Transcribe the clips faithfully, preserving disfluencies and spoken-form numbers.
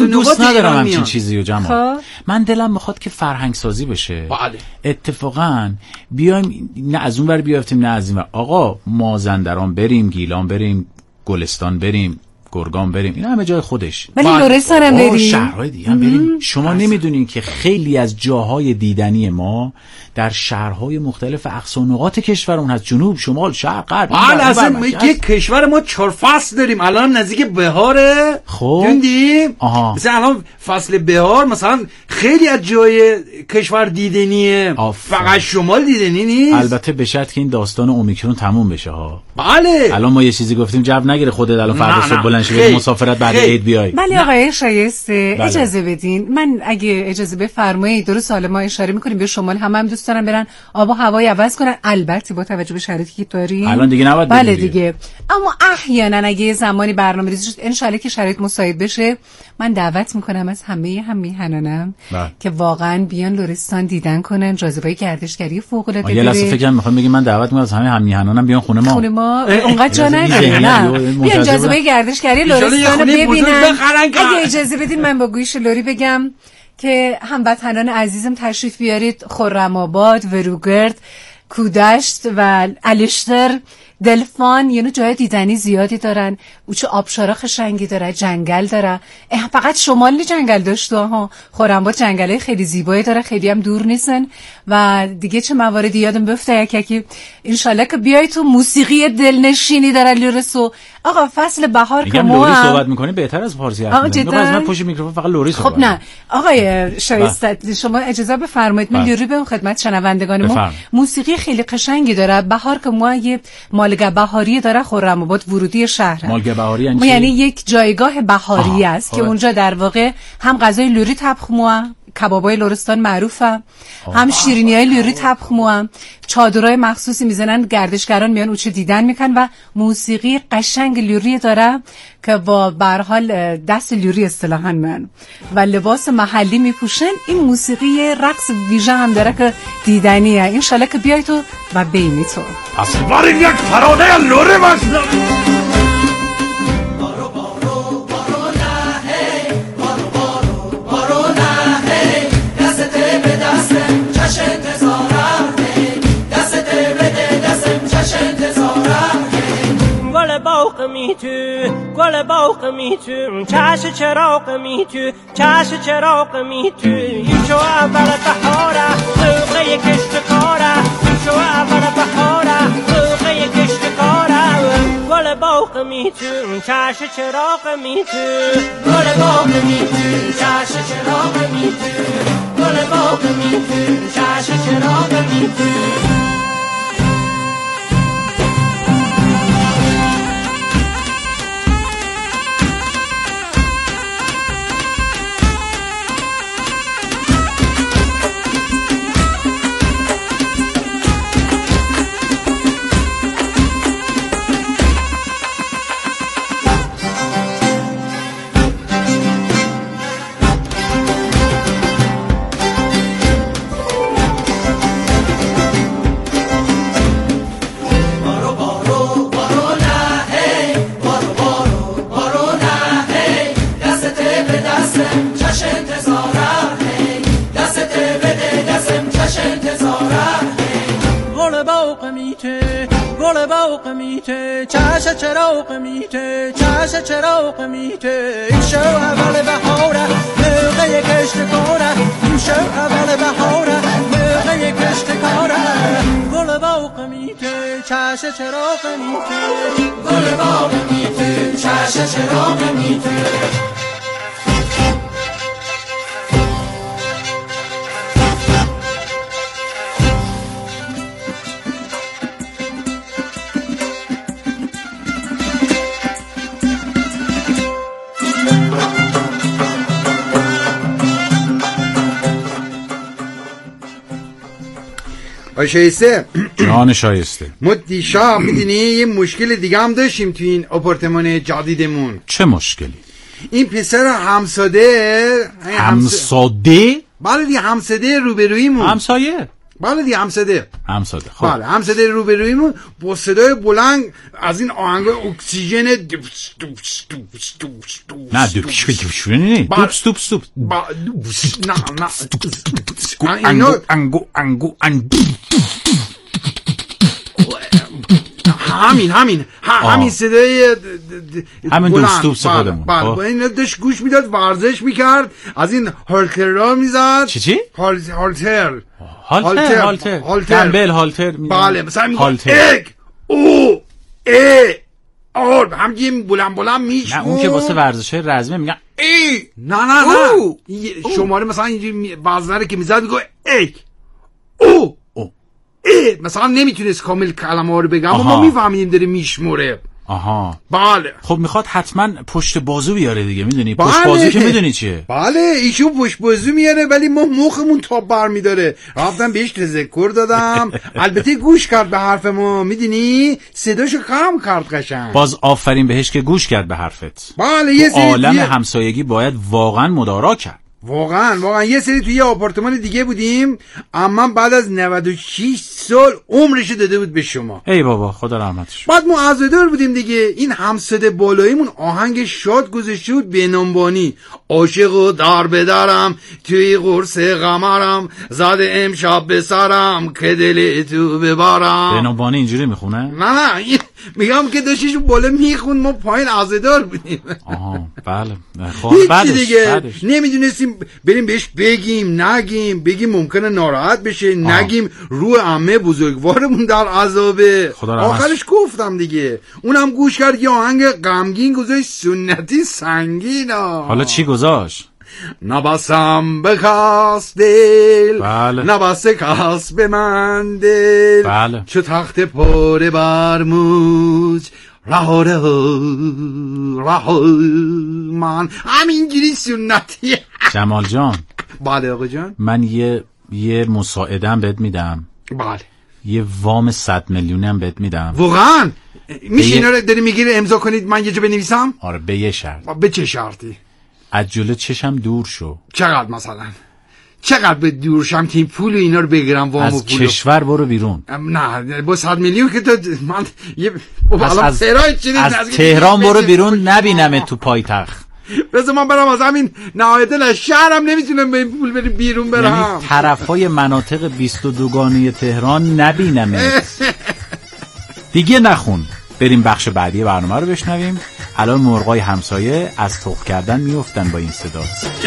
من دوست ندارم همچین چیزی رو جمال. خب من دلم میخواد که فرهنگ سازی بشه. بله. اتفاقا بیایم نه از اون ور بیافتیم نه از این ور. آقا مازندران بریم، گیلان بریم، گلستان بریم، گرگان بریم، اینا همه جای خودش. ولی لرستان هم بریم، شهرهای دیگه هم بریم. شما نمیدونین که خیلی از جاهای دیدنی ما در شهرهای مختلف اقصا و نقاط کشورمون هست، جنوب، شمال، شرق، غرب. بله اصلا یک کشور ما چهار فصل داریم. الان نزدیک بهاره. خب دیدیم مثلا الان فصل بهار مثلا خیلی از جای کشور دیدنیه، فقط شمال دیدنی نیست. البته به شرط که این داستان اومیکرون تموم بشه ها. بله الان ما یه چیزی گفتیم جو نگیره خودت الان فردا صبح بلند شی مسافرت بعد عید بیای. ولی آقای شایسته بله. اجازه بدین من اگه اجازه بفرمایید، درست سوال ما اشاره می‌کنیم به شمال، هم هم دوست دارن برن آب و هوای عوض کنن، البته با توجه به شرایطی که داریم الان دیگه نباید بله دیگه. دیگه اما احیانا اگه زمانی برنامه‌ریزی شد ان شاءالله که شرایط مساعد بشه، من دعوت میکنم از همه هم میهنانم که واقعا بیان لرستان دیدن کنن، جاذبه گردشگری فوق العاده داره. یه لحظه فکر کنم میخوام بگم من دعوت میکنم از همه هم میهنانم بیان خونه ما. خونه ما اونقدر جا نداره. نه بیان جاذبه گردشگری لرستان رو ببینن. اگه اجازه بدین من با گوش لوری بگم که هموطنان عزیزم تشریف بیارید خرم آباد، وروگرد، کودشت و الشتر، دلفان، یعنی جای دیدنی زیادی دارن. اوچه آبشارا خشنگی داره، جنگل داره. فقط شمال جنگل داشته ها، خرم‌آباد جنگلای خیلی زیبایی داره، خیلی هم دور نیستن. و دیگه چه مواردی یادم بیفته یکی ان شاءالله که بیای تو موسیقی دلنشینی داره لرسو. آقا فصل بهار که ما لوری صحبت می‌کنی بهتر از فارسی حرف می‌زنی. از من پشت میکروفون فقط لوری صحبت. خب نه آقای شایسته شما اجازه بفرمایید من لوری به خدمت شنوندگان ما. موسیقی خیلی قشنگی داره. بهار که ما یه مالگه بهاری داره، خرم‌آباد ورودی شهر. مالگه بهاری یعنی یعنی یک جایگاه بهاری است که اونجا در واقع هم غذای لوری طبخ موه، کبابای لرستان معروفه، هم شیرینیای لوری طبخ موه، چادرای مخصوصی میزنن، گردشگران میان اوچه دیدن میکن و موسیقی قشنگ لوری داره که با به هر حال دست لوری اصطلاحاً من و لباس محلی میپوشن. این موسیقی رقص ویژه هم داره که دیدنیه. ان شاءالله که بیای تو و ببینی تو. پس بریم یک پرانه لوری باشه. می تو گل باغ می تو چش چراغ می تو چش چراغ می تو این شو اول بهاره موقع کشت کاره این شو اول بهاره موقع کشت کاره گل باغ می تو چش چراغ می تو گل باغ می تو چش چراغ می تو گل باغ می تو چش چراغ می تو. چش چراغ میته چش چراغ میته این شو اول بهاره موقع کشت کاره این شو اول بهاره موقع کشت کاره گل باغ میته چش چراغ میته گل باغ میته چش چراغ میته. شایسته جان شایسته ما دیشب میدونی یه مشکل دیگه هم داشتیم تو این آپارتمان جدیدمون. چه مشکلی؟ این پسر همساده همساده؟ بله دیگه همساده روبرویمون. همسایه؟ بله دیگه همسده همسده. خب بله همسده روبرویمون با صدای بلند از این آهنگ اکسیژن دوبس دوبس دوبس دوبس دوبس نه دوبس دوبس نه دوبس دوبس دوبس نه نه انگو انگو انگو انگو همین همین همین صدای همین دوبس دوبس خودمون. بله با این داشت گوش میداد، ورزش میکرد، از این هالتر را میزد. چی چی؟ هالتر هالتر هالتر هالتر دنبل هالتر. بله مثلا میگه اگ او ای آر همگیم بلند بلند میشون. نه اون که واسه ورزش‌های رزمه میگن ای نه نه نه شماره مثلا اینجوری بازاره که میزد میگه اگ او ای مثلا نمیتونست کامل کلمه ها رو بگم اما ما میفهمیم داره میشموره. آها بله. خب میخواد حتما پشت بازو بیاره دیگه، میدونی پشت بله. بازو که میدونی چیه؟ بله ایشون پشت بازو میاره ولی ما مخمون تاب برمیداره. رفتم بهش تذکر دادم البته گوش کرد به حرف ما، میدونی صداشو کم کرد قشنگ. باز آفرین بهش که گوش کرد به حرفت. بله یه سری عالم همسایگی باید واقعا مدارا کرد. واقعا واقعا یه سری توی آپارتمان دیگه بودیم اما بعد از نود و شش سال عمرشو داده بود به شما. ای بابا خدا رحمتش. بعد ما عزادار بودیم دیگه، این همسده بالاییمون آهنگ شاد گذاشته بود به نامبانی. عاشق و در بدرم توی قرص قمرم زده امشب به سرم که دل تو ببرم. به نامبانی اینجوری میخونه؟ نه نه میگم که داشتیش بالا میخون، ما پایین عزادار بودیم. آها بله. خب بعدش دیگه نمیدونستیم بریم بهش بگیم نگیم، بگیم ممکنه ناراحت بشه نگیم، رو عمه بزرگوارمون در عذابه. آخرش گفتم دیگه، اونم گوش کرد یه آهنگ غمگین گذاشت سنتی سنگینا. حالا چی گذاشت؟ نبستم به کس دل بله. نبسته کس به من دل بله. چو تخت پاره برموج رها رها رها من همینجوری سنتی. جمال جان. بله آقا جان. من یه یه مساعدم بهت میدم. بله. یه وام صد میلیونی هم بهت میدم. واقعا میشه اینا رو داری میگیره امضا کنید من یه جا بنویسم؟ آره به یه شرط. به چه شرطی؟ از جلو چشم دور شو. چقدر مثلا؟ چقدر به دور شم که این پول اینا رو بگیرم وام از و پولو؟ کشور برو بیرون. نه با صد میلیون که تو من یه از, از, از تهران برو بیرون نبینم تو پایتخت. بذار من برم از همین نهایت شهرم نمیتونم به این پول بریم بیرون برم. یعنی طرفای مناطق بیست و دوگانه تهران نبینم. دیگه نخون. بریم بخش بعدی برنامه رو بشنویم. الان مرغای همسایه از تخم کردن میافتن با این صدا.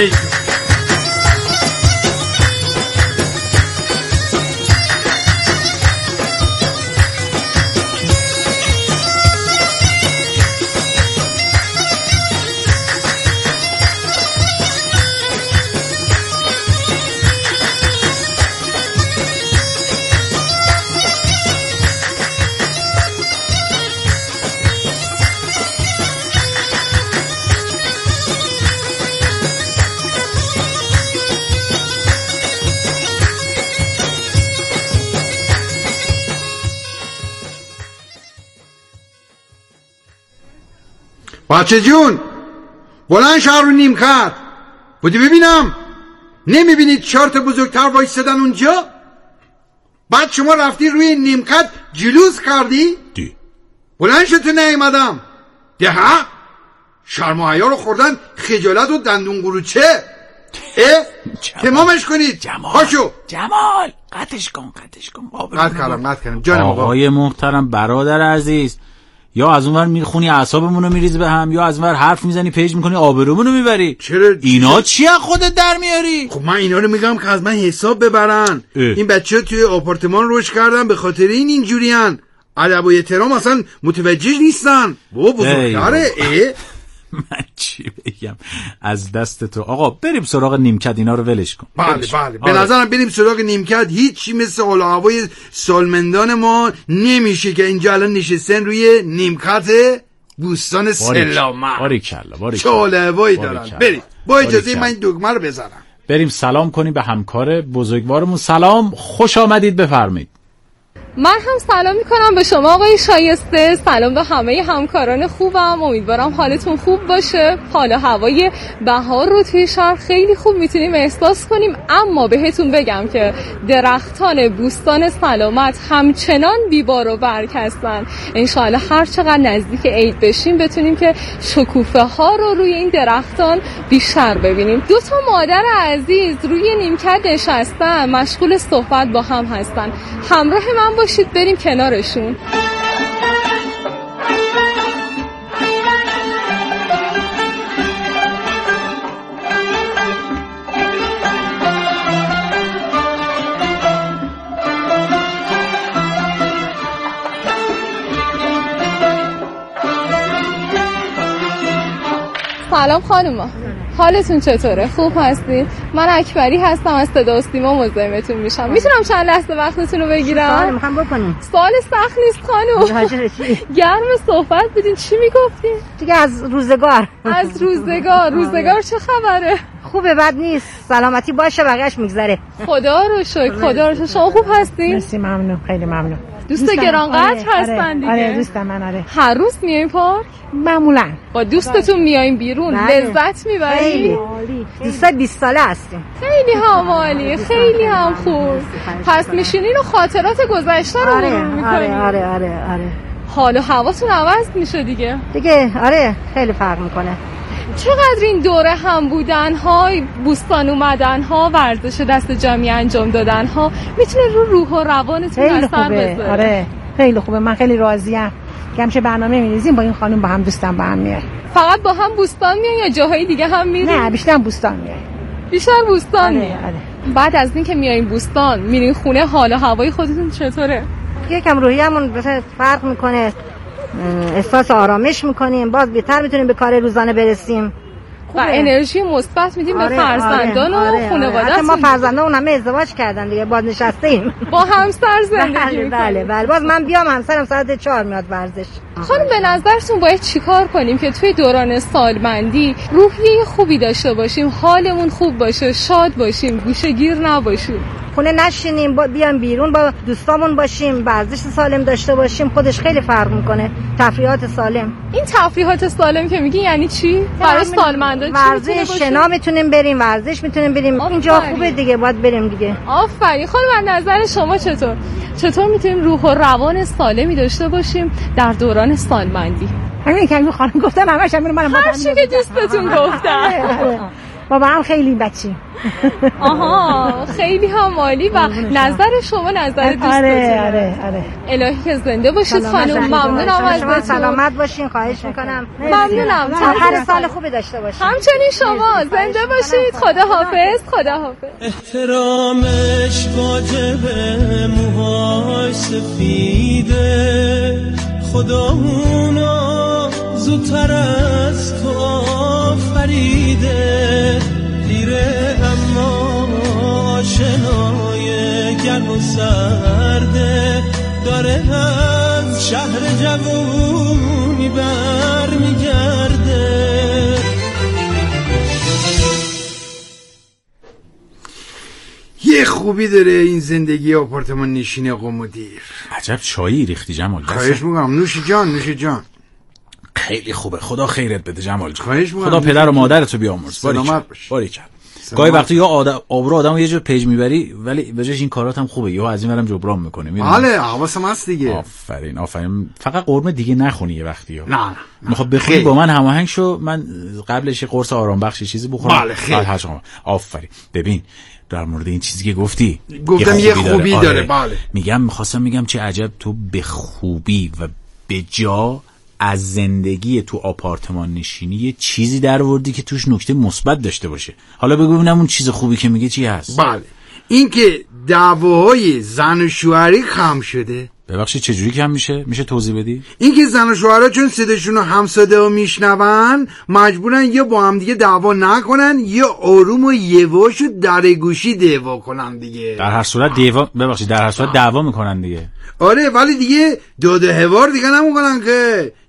بچه جون بلند شهر رو نیم کرد بودی ببینم. نمیبینید چهار تا بزرگتر وایستدن اونجا؟ بعد شما رفتی روی نیمکت جلوس کردی؟ دی بلند شد تو نیومدم. ده ها شرم و حیا رو خوردن، خجالت و دندون قروچه. اه تمامش کنید. جمال پاشو جمال قطعش کن قطعش کن. قطع کردم قطع کردم جانم آقا. آقای محترم برادر عزیز، یا از اونور میخونی اعصابمون رو میریزی به هم، یا از اونور حرف میزنی پیج میکنی آبرومون رو میبری. چرا اینا چی از خودت در میاری؟ خب من اینا رو میگم که از من حساب ببرن. اه. این بچه ها توی آپارتمان روش کردن به خاطر این اینجورین. ادب و احترام اصلا متوجه نیستن. بابا بزرگتره. من چی بگم از دست تو. آقا بریم سراغ نیمکت، اینا رو ولش کن. بله بله به نظرم بریم سراغ نیمکت. هیچی مثل حال و هوای سالمندان ما نمیشه که اینجا الان نشستن روی نیمکت بوستان سلامت. باریکلا باریکلا چه حال و هوایی دارن. بریم با اجازه من دکمه رو بزنم. بریم سلام کنیم به همکار بزرگوارمون. سلام، خوش آمدید، بفرمایید. من هم سلام میکنم به شما آقای شایسته، سلام به همه همکاران خوبم. امیدوارم حالتون خوب باشه. حال و هوای بهار رو توی شهر خیلی خوب میتونیم احساس کنیم، اما بهتون بگم که درختان بوستان سلامت همچنان بیبار و برگ هستن. انشالله هر چقدر نزدیک عید بشیم بتونیم که شکوفه ها رو روی این درختان بیشتر ببینیم. دو تا مادر عزیز روی نیمکت نشستن، مشغول صحبت با هم هستن. همراه من باشید بریم کنارشون. سلام خانوما، حالتون چطوره؟ خوب هستین؟ من اکبری هستم، از صدا و سیما مزاحمتون میشم. میتونم چند لحظه وقتتون رو بگیرم؟ سوال میخوام بکنیم. سوال سخت نیست خانوم. گرم صحبت بدین. چی میگفتین؟ دیگه از روزگار. از روزگار. روزگار چه خبره؟ خوبه، بد نیست. سلامتی باشه، بقیه‌اش میگذره. خدا رو شکر. خدا رو شکر. شما خوب هستین؟ مرسی، ممنون، خیلی ممنون. دوست گرانقدر هستن دیگه. آره دوست من. آره هر روز میایم پارک؟ معمولا با دوستتون میایم بیرون؟ بله. لذت میبرید؟ خیلی عالی. دوستا بیست ساله هستیم. خیلی هم عالی، خیلی هم خوب. پس میشینین و خاطرات گذشته رو آره مرور میکنین. آره آره آره آره. حال و هواتون عوض میشه دیگه. دیگه آره خیلی فرق میکنه. چقدر این دوره هم بودن ها، بوستان اومدن ها، ورزش دست جمعی انجام دادن ها میتونه رو روح و روانتون اثر بذاره. آره خیلی خوبه. من خیلی راضیم که همشه برنامه می‌ریزیم با این خانم، با هم دوستان با هم میای. فقط با هم بوستان میای یا جاهای دیگه هم میرین؟ نه بیشتر بوستان میای. بیشتر بوستان آره، میای. آره. بعد از این که میایین بوستان میرین خونه، حال و هوای خودتون چطوره؟ یکم روحیه‌مون مثلا فرق میکنه، احساس آرامش میکنیم، باز بهتر میتونیم به کار روزانه برسیم و انرژی مثبت میدیم آره، به فرزندان آره، و آره، خانواده‌تون. آره. ما فرزندان همه ازدواج کردن دیگه، باز نشسته ایم با همسر زندگی بله بله بله. باز من بیام همسرم ساعت چهار میاد ورزش. خانم به نظرتون باید چیکار کنیم که توی دوران سالمندی روحیه خوبی داشته باشیم، حالمون خوب باشه، شاد باشیم، گوشه‌گیر نباشیم؟ خونه نشینیم، با بیام بیرون با دوستامون باشیم، ورزش سالم داشته باشیم، خودش خیلی فرق میکنه. تفریحات سالم. این تفریحات سالم که میگی یعنی چی؟ برای سالمندان چی ورزش شنا میتونیم بریم، ورزش میتونیم بریم. اینجا خوبه دیگه، باید بریم دیگه. آفرین. خانم از نظر شما چطور؟ چطور میتونیم روح و روان سالمی داشته باشیم در دوران سالمندی؟ همین که خانم گفتن همش همین منم هر چی که دوستتون گفتن. بابا هم خیلی بچی. آها خیلی هم عالی. و نظر شما نظر دوستتون؟ آره آره آره. الهی که زنده باشید خانم. ممنونم ازتون. سلامت باشین، خواهش میکنم. ممنونم. هر سال خوبی داشته باشید. همچنین شما زنده باشید. خدا حافظ. خدا حافظ. احترامش واجبه، موهاش سفیده، خدا اونو زودتر از تو آفریده، دیره اما آشنای گرم و سرده، داره از شهر جوونی بر میگرده. یه خوبی داره این زندگی آپارتمان نشین آقا مدیر. عجب چایی ریختی جمال. خواهش میکنم. نوش جان نوش جان. خیلی خوبه. خدا خیرت بده جمال جان. خواهش میکنم. خدا پدر و مادرتو بیامرز. سلامت باش. باریکن. گاهی وقتی یا آدم آبرو آدمو یه جور پیج میبری، ولی بجاش این کارات هم خوبه، یا از این برم جبران میکنه. بله حواسم هست دیگه. آفرین آفرین. فقط قرمه دیگه نخونی یه وقتی ها. نه نه میخواد بخونی با من هماهنگ شو، من قبلش یه قرص آرام بخشی چیزی بخورم. بله خیلی آفرین. ببین در مورد این چیزی که گفتی گفتم یه خوبی, خوبی داره. داره. بله میگم میخواستم میگم چه عجب تو به خوبی و به جا از زندگی تو آپارتمان نشینی یه چیزی در آوردی که توش نکته مثبت داشته باشه. حالا بگو ببینم اون چیز خوبی که میگه چی هست. بله این که دعواهای زن و شوهری کم شده. ببخشید چجوری کم میشه؟ میشه توضیح بدی؟ این که زن و شوهرها چون صداشون رو همساده و میشنون مجبورن یا با هم دیگه دعوا نکنن یا آروم و یواش و در گوشی دعوا کنن دیگه. در هر صورت دعوا ببخشید در هر صورت دعوا میکنن دیگه. آره ولی دیگه داد و هوار دیگه نمیکنن که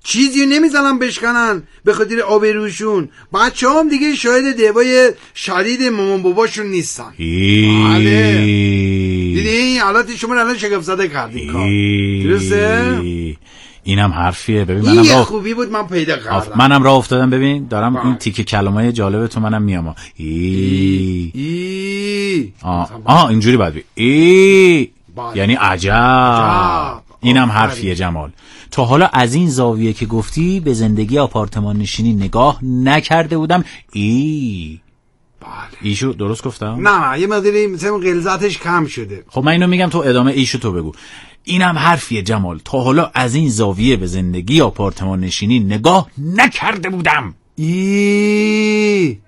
چیزی نمیزنن بشکنن به خاطر آبروشون. بچه هم دیگه شاهد دعوای شدید مامان باباشون نیستن. بله دیدی حالات شما الان شگفت زده کردین کار درسته؟ اینم حرفیه. ببین منم راه خوبی بود من پیدا کردم. منم راه افتادم. ببین دارم با. این تیکه کلمای جالب تو منم میام. ای ای, ای. آه. آه اینجوری باید بی ای بله. یعنی عجب, عجب. اینم حرفیه جمال. تا حالا از این زاویه که گفتی به زندگی آپارتمان نشینی نگاه نکرده بودم. ای بله. ایشو درست گفتم؟ نه نه یه مقداری مثلا غلظتش کم شده. خب من اینو میگم تو ادامه ایشو تو بگو. اینم حرفیه جمال. تا حالا از این زاویه به زندگی آپارتمان نشینی نگاه نکرده بودم. ای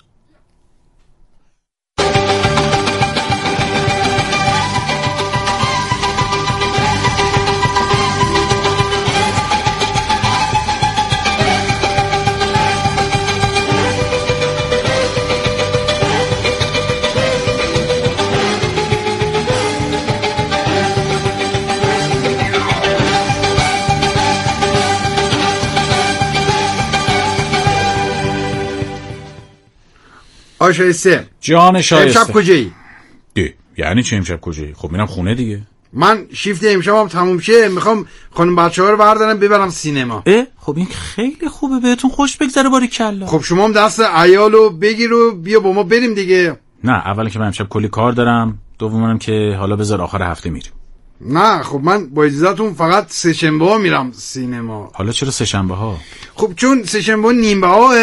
آشایسته جان شایسته امشب کجایی؟ ده یعنی چه امشب کجایی؟ خب میرم خونه دیگه. من شیفت امشبم تموم شه میخوام خانم بچه‌ها رو بردارم ببرم سینما. اه خب این خیلی خوبه بهتون خوش بگذره باریکلا. خب شما هم دست عیالو بگیر و بیا با ما بریم دیگه. نه اولا که من امشب کلی کار دارم، دومونم که حالا بذار آخر هفته میریم. نه خب من با اجازهتون فقط سه شنبه ها میرم سینما. حالا چرا سه شنبه ها؟ خب چون سه شنبه نیم بهاه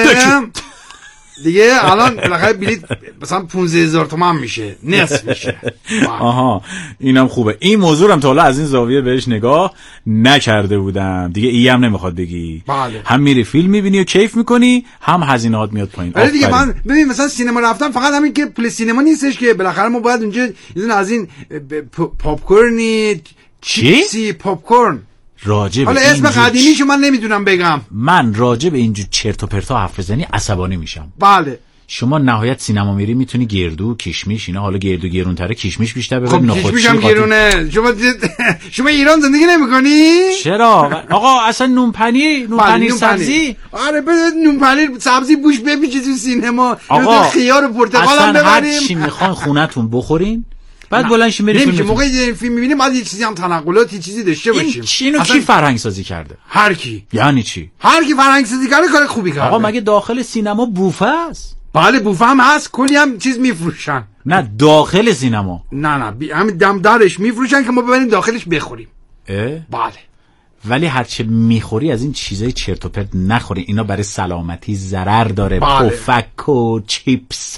دیگه الان بالاخره بلیط مثلا پانزده هزار تومان میشه، نصف میشه. آها اینم خوبه. این موضوع هم تا حالا از این زاویه بهش نگاه نکرده بودم. دیگه ای هم نمیخواد بگی. بله. هم میری فیلم میبینی و کیف میکنی، هم هزینه‌هات میاد پایین. آره دیگه من ببین مثلا سینما رفتم فقط همین که پل سینما نیستش که بالاخره ما باید اونجا یه از این پاپ کورنی چیپسی پاپ کورن راجب حالا اسم قدیمیشو من نمیدونم بگم. من راجب اینجور چرت و پرتا حرف بزنی عصبانی میشم. بله. شما نهایت سینما میری میتونی گردو کشمیش اینا، حالا گردو گرونتره کشمیش بیشتر ببر. خب کشمیش هم گرونه. شما شما ایران زندگی نمیکنی؟ چرا آقا اصلا نون پنیر نون پنیر سبزی. آره بده نون پنیر سبزی بوش بپیچید تو سینما. آقا خیار و پرتقال هم ببریم. هر چی میخوان خونتون بخورین بعد بلند شیم بریم فیلم. موقع فیلم میبینیم بعد یه چیزی هم تنقلاتی چیزی داشته باشیم. اینو کی فرهنگ سازی کرده؟ هر کی. یعنی چی؟ هر کی فرهنگ سازی کرده کار خوبی کرده. آقا مگه داخل سینما بوفه است؟ بله بوفه هم هست، کلی هم چیز میفروشن. نه داخل سینما. نه نه بی... همین دم درش میفروشن که ما ببریم داخلش بخوریم. اه؟ بله. ولی هرچه میخوری از این چیزای چرت و پرت نخوری، اینا برای سلامتی ضرر داره. بله. پفک و چیپس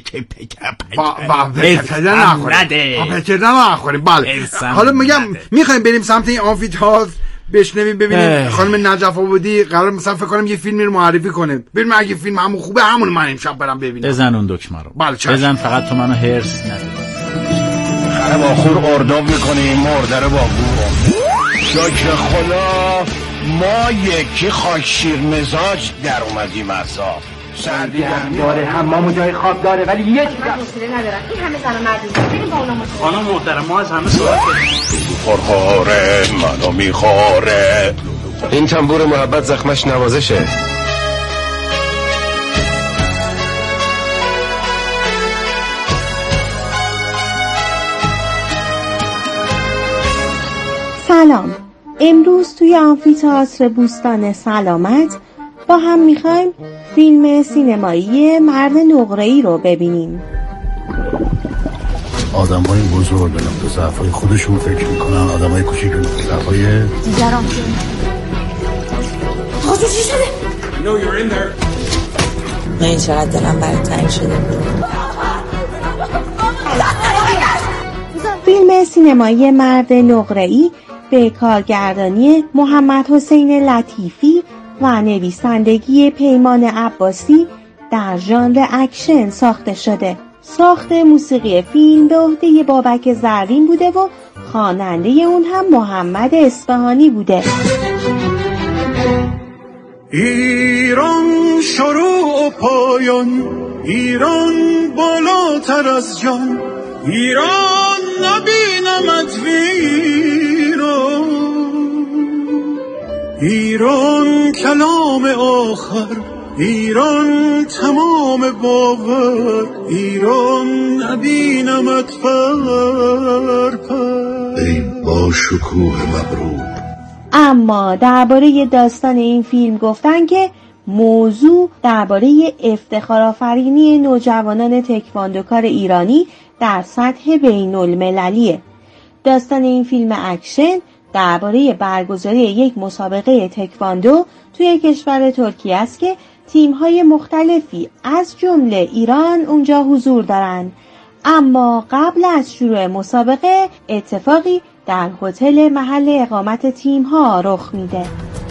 نخوریم. بله. حالا میگم میخوایم بریم سمت این آمفی‌تئاتر بشنویم ببینیم خانم نجف آبادی قرار مثلا فکر کنم یه فیلمی رو معرفی کنه. ببینیم اگه فیلم همون خوبه همون من امشب برم ببینم. بزن اون دکمه رو. بله بزن فقط تو منو هرس نده. خره با خور ارداب میکنیم مردره با بو. شکر خدا ما یکی خاک شیر مزاج در اومدیم اصلا. سردی هم داره حمام جای خواب داره ولی یه چیز من حوصله ندارم. این همه زن و مرد بریم با اونا مصاحبه. خانم محترم ما از همه سوال کنیم. خورخوره منو میخوره. این تنبور محبت زخمش نوازشه. سلام. امروز توی آمفی‌تئاتر بوستان سلامت با هم میخوایم فیلم سینمایی مرد نقره‌ای رو ببینیم. آدم های بزرگ به نقطه ضعف های خودشون فکر میکنن، آدم های کوچیک به نقطه ضعف های دیگران. بازو چی شده؟ من این چقدر دلم برای تنگ شده. فیلم سینمایی مرد نقره‌ای به کارگردانی محمد حسین لطیفی و نویسندگی پیمان عباسی در ژانر اکشن ساخته شده. ساخت موسیقی فیلم به عهده بابک زرین بوده و خواننده اون هم محمد اصفهانی بوده. ایران شروع و پایان، ایران بالاتر از جان، ایران نبینمت ویران، ایران کلام آخر، ایران تمام باور، ایران نبینمت پر پر. ای با شکوه مغرور. اما درباره داستان این فیلم گفتن که موضوع درباره افتخارآفرینی نوجوانان تکواندوکار ایرانی در سطح بین المللیه. داستان این فیلم اکشن درباره برگزاری یک مسابقه تکواندو توی کشور ترکیه است که تیم‌های مختلفی از جمله ایران اونجا حضور دارن. اما قبل از شروع مسابقه اتفاقی در هتل محل اقامت تیم‌ها رخ میده.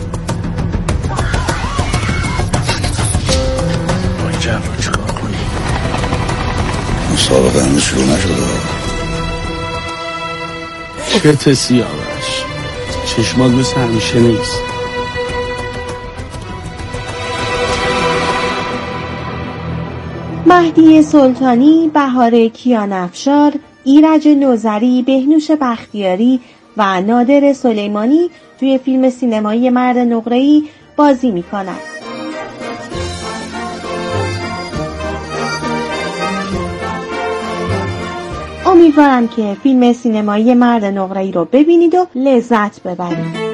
جعفر چیکار کنی؟ مسابقه هنوز شروع نشده. چه سیاوش، چشمات مثل همیشه نیست. مهدی سلطانی، بهار کیانفشار، ایرج نوذری، بهنوش بختیاری و نادر سلیمانی توی فیلم سینمایی مرد نقره‌ای بازی میکنند. امیدوارم که فیلم سینمایی مرد نقره‌ای رو ببینید و لذت ببرید.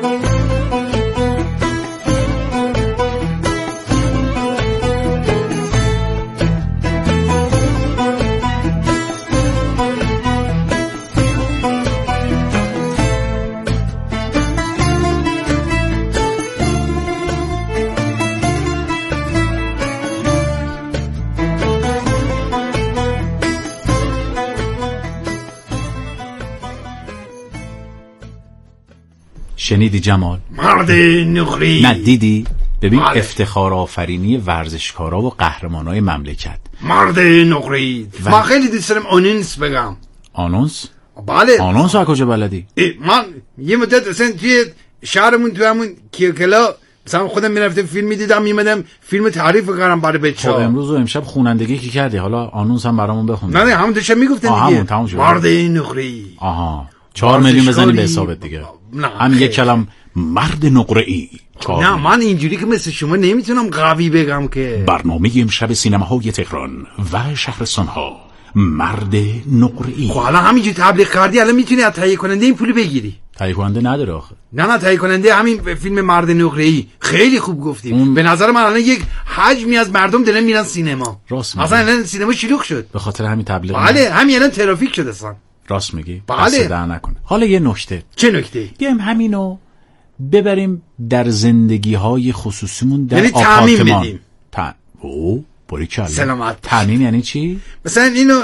شنیدی جمال؟ مرد نقره‌ای. نه دیدی؟ ببین بله. افتخار آفرینی ورزشکارا و قهرمانای مملکت. مرد نقره‌ای. و... من خیلی دوست دارم آنونس بگم. آنونس؟ بله. آنونس از کجا بلدی؟ من یه مدت اصلا توی شهرمون تو همون کیوکلا مثلا خودم میرفتم فیلم میدیدم میمدم فیلم تعریف کردم برای بچه‌ها. خب امروز و امشب خوانندگی کی کردی؟ حالا آنونس هم برامون بخون. نه نه همون داشتم میگفتن دیگه. مرد نقره‌ای. آها. چهار میلیون بزنیم به حسابت دیگه. هم یک کلم مرد نقره‌ای. نه من اینجوری که مثل شما نمیتونم قوی بگم که. برنامه امشب سینماهای تهران و شهرستان‌ها، مرد نقره‌ای. خب حالا همینجوری تبلیغ کردی الان میتونی از تهیه کننده این پول بگیری. تهیه کننده نداره آخه. نه نه تهیه کننده همین فیلم مرد نقره‌ای خیلی خوب گفتیم. اون... به نظر من الان یک حجمی از مردم دارن میرن سینما. راست میگی. اصلا الان سینما شلوغ شد. به خاطر همین تبلیغ. بله همین الان ترافیک شده اصلا. راست میگی؟ بله. در نکنه. حالا یه نکته. چه نکته؟ بیایم همینو ببریم در زندگی های خصوصیمون در یعنی آپارتمان. بدیم. تا... او باریکلا. سلامت. تامین یعنی چی؟ مثلا اینو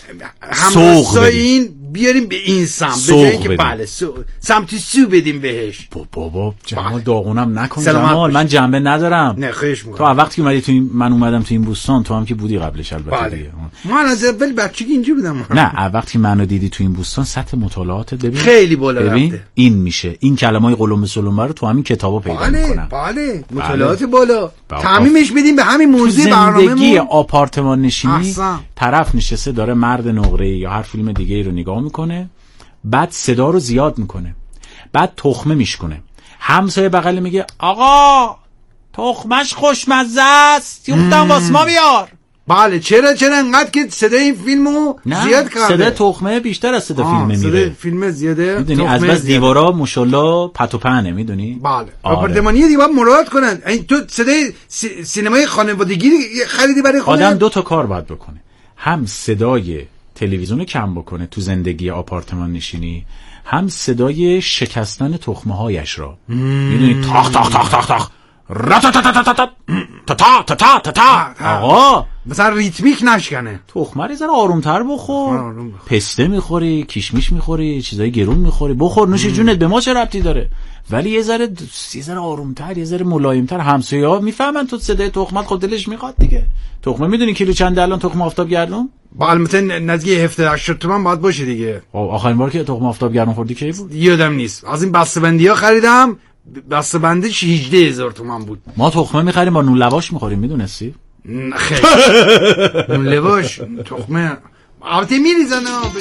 همراسای این بیاریم به این سمت به جایی که بله سو... سمت سو بدیم بهش. بابا جمال داغونم نکن جمال، من جنبه ندارم. نه خواهش میکنم. تو وقتی که اومدی تو این من اومدم تو این بوستان تو هم که بودی قبلش البته بله. دیگه. من از اول بچگی اینجا بودم. نه وقتی منو دیدی تو این بوستان سطح مطالعاتت ببین خیلی بالا رفته. ببین این میشه این کلمه‌های قلم سلم رو تو همین کتابا پیدا بله. میکنم. بله مطالعات بالا. تعمیمش بدیم به همین موضوع برنامه‌مون. زندگی آپارتمان نشینی طرف نشسته داره مرد نقره‌ای یا هر فیلم دیگه‌ای رو نگاه میکنه، بعد صدا رو زیاد میکنه، بعد تخمه میشکنه، همسایه بغل میگه آقا تخمش خوشمزه است یختم واسه ما بیار. بله چرا چرا انقدر که صدای این فیلمو زیاد کرده. صدای تخمه بیشتر از صدا فیلمه میره. صدای فیلم زیاده. میدونی از بس دیوارا ماشاءالله پتو پهنه میدونی. بله آپارتمانی دیگه باید مراعات کنن. این تو صدای سی... سینمای خانوادگی خریدی برای خودت. آدم دو تا کار باید بکنه، هم صدای تلویزیون کم بکنه تو زندگی آپارتمان نشینی، هم صدای شکستن تخمه هایش را. میدونی تاخ تاخ تاخ تاخ تاخ راتاتاتاتات تا تا تا تا تا آقا مثلا ریتمیک نشکنه. تخمه رو ذره آرومتر بخور. پسته میخوری، کیشمیش میخوری، چیزای گرون میخوری، بخور نوش جونت، به ما چه ربطی داره؟ ولی یه ذره یه ذره آرومتر، یه ذره ملایمتر. همسایه‌ها میفهمن تو صدای تخمت خود دلش میخواد دیگه. تخمه میدونی کیلو چنده الان تخمه آفتاب گردون؟ با البته نزدیک هفده هشتاد تومن باید باشه دیگه. آخرین بار که تخمه آفتاب گردون خوردی کی بود؟ یادم نیست. از این بسته‌بندی‌ها خریدم، بسته‌بندیش هجده هزار تومن بود. ما تخمه می‌خریم با نون لواش می‌خوریم، میدونستی؟ خیلی نون لواش تخمه البته میریزن ها.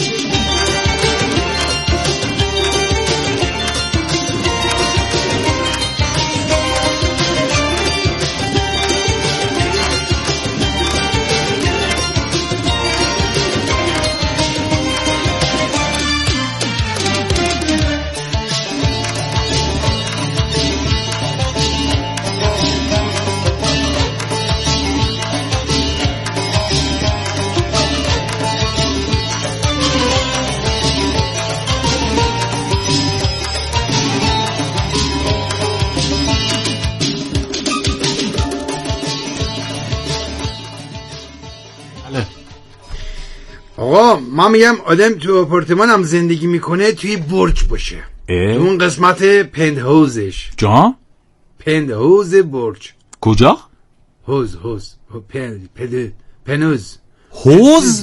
آقا من میگم آدم تو آپارتمان هم زندگی میکنه توی برج باشه، تو اون قسمت پنتهاوزش. جا؟ پنتهاوز برج. کجا؟ حوز حوز پن پد پنوز حوز؟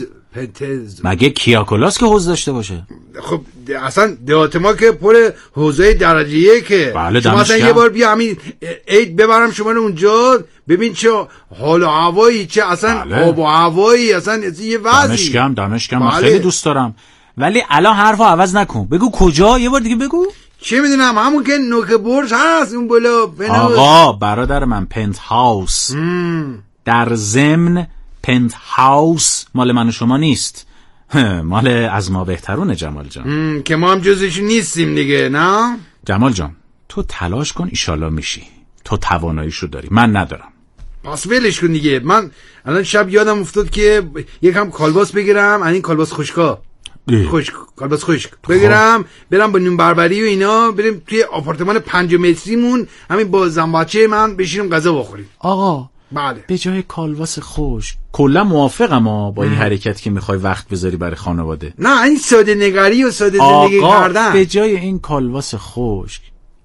مگه کیاکولاس که حوز داشته باشه؟ خب اصلا دهات ما که پر حوزای درجه یکه. بله شما اصلا یه بار بیا همین عید ببرم شما رو اونجا ببین چه حال و هوایی، چه اصلا بله. آب و هوایی، اصلا یه وضعی. دمشکم دمشکم بله. من خیلی دوست دارم، ولی الان حرفو عوض نکن، بگو کجا، یه بار دیگه بگو. چه میدونم همون که نوک برج هست اون بالا. آقا برادر من پنت هاوس مم. در ضمن پنت هاوس مال من و شما نیست، مال از ما بهترونه جمال جان، که ما هم جزش نیستیم دیگه. نه جمال جان تو تلاش کن ایشالا میشی، تو تواناییشو داری من ندارم، پس ولش کن دیگه. من الان شب یادم افتاد که یکم کالباس بگیرم، این کالباس خشکا خشک کالباس خشک بگیرم برم با نون بربری و اینا بریم توی آپارتمان پنج متریمون همین با زن بچه من بشینیم غذا بخوریم. آقا بله به جای کالباس خشک کلا موافقم ها با این حرکت که میخوای وقت بذاری برای خانواده. نه این ساده نگری و ساده زندگی کردن. به جای این کالباس خشک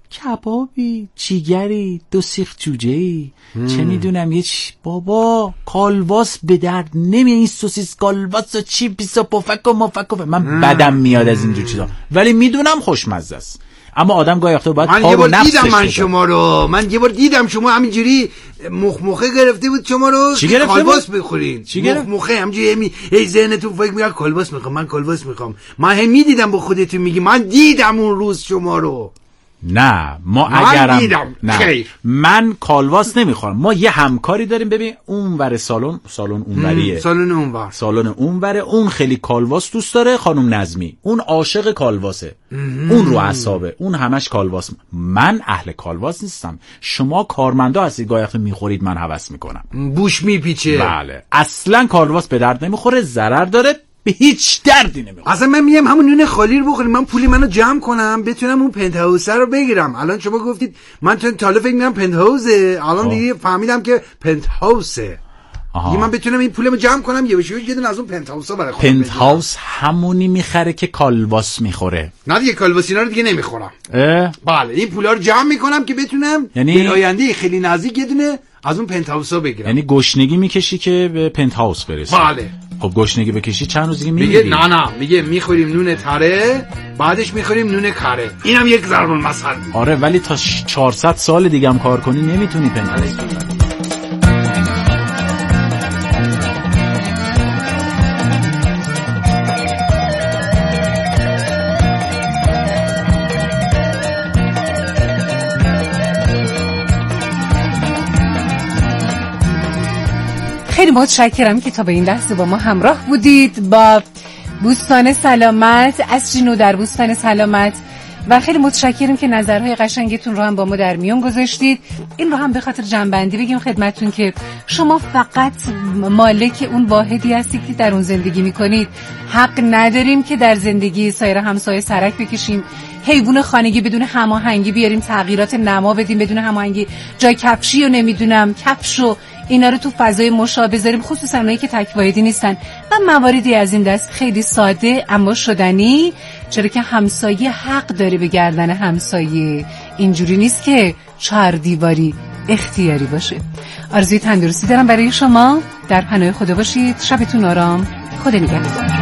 کبابی، چیگری، دو سیخ جوجه‌ای، چه میدونم یه چی. بابا کالباس به درد نمیاد، این سوسیس کالباس و چیپس و پفک و مفک و من بدم میاد از اینجور چیزا، ولی میدونم خوشمزه است. اما آدم گاهی وقتا باید من یه بار دیدم من شما رو من یه بار دیدم شما همینجوری مخمخه گرفته بود شما رو کالباس بخورین. مخمخه همینجوری ای ذهنتون فکر میاد کالباس میخوام من کالباس میخوام. من هم میدیدم با خودتون میگی من دیدم اون روز شما رو. نه ما من اگرم دیدم. نه خیر. من کالباس نمیخورم. ما یه همکاری داریم، ببین اونور سالن سالن اونوریه، سالن اونور سالن اونوره، اون خیلی کالباس دوست داره، خانم نظمی اون عاشق کالباسه، اون رو اعصابه، اون همش کالباس. من اهل کالباس نیستم، شما کارمندا هستید گاهی وقتا میخورید من هوس میکنم، بوش میپیچه. بله اصلا کالباس به درد نمیخوره، ضرر داره، به هیچ دردی نمیخوره. اصلا من میگم همون نون خالی رو بخوریم، من پولی منو جمع کنم بتونم اون پنت هاوس رو بگیرم. الان شما گفتید من تو تا فکر می‌کردم پنت هاوسه، الان دیگه فهمیدم که پنت هاوسه. دیگه من بتونم این پولمو جمع کنم یه بشه یه دونه از اون پنت هاوسا برای خودم. پنت هاوس همونی میخره که کالباس میخوره. نه دیگه کالباس اینا رو دیگه نمیخورم. بله این پولا رو جمع میکنم که بتونم یعنی در آینده خیلی نزدیک یه دونه از اون پنت هاوسا بگیرم. یعنی گشنگی میکشی که به پنت هاوس برسی. بله. خب گشنگی بکشی چند روز دیگه میمیری. میگه نه نه میگه میخوریم نون تره بعدش میخوریم نون کره. اینم یک ضرب المثل. آره ولی تا چهارصد سال دیگه هم کار کنی نمیتونی پنت هاوس بگیری. خیلی متشکرم که تا به این لحظه با ما همراه بودید با بوستان سلامت، اسجینو در بوستان سلامت، و خیلی متشکرم که نظرهای قشنگتون رو هم با ما در میون گذاشتید. این رو هم به خاطر جنبندی بگیم خدمتتون که شما فقط مالک اون واحدی هستید که در اون زندگی میکنید. حق نداریم که در زندگی سایر همسایه سرک بکشیم، حیوان خانگی بدون هماهنگی بیاریم، تغییرات نما بدیم بدون هماهنگی، جای کفشی و نمیدونم کفش و اینا رو تو فضای مشابه بذاریم، خصوصا اونایی که تک واحدی نیستن. و مواردی از این دست خیلی ساده اما شدنی، چرا که همسایه حق داره به گردن همسایه، اینجوری نیست که چهار دیواری اختیاری باشه. آرزوی تندرستی دارم برای شما، در پناه خدا باشید، شبتون آرام، خدا نگهدار.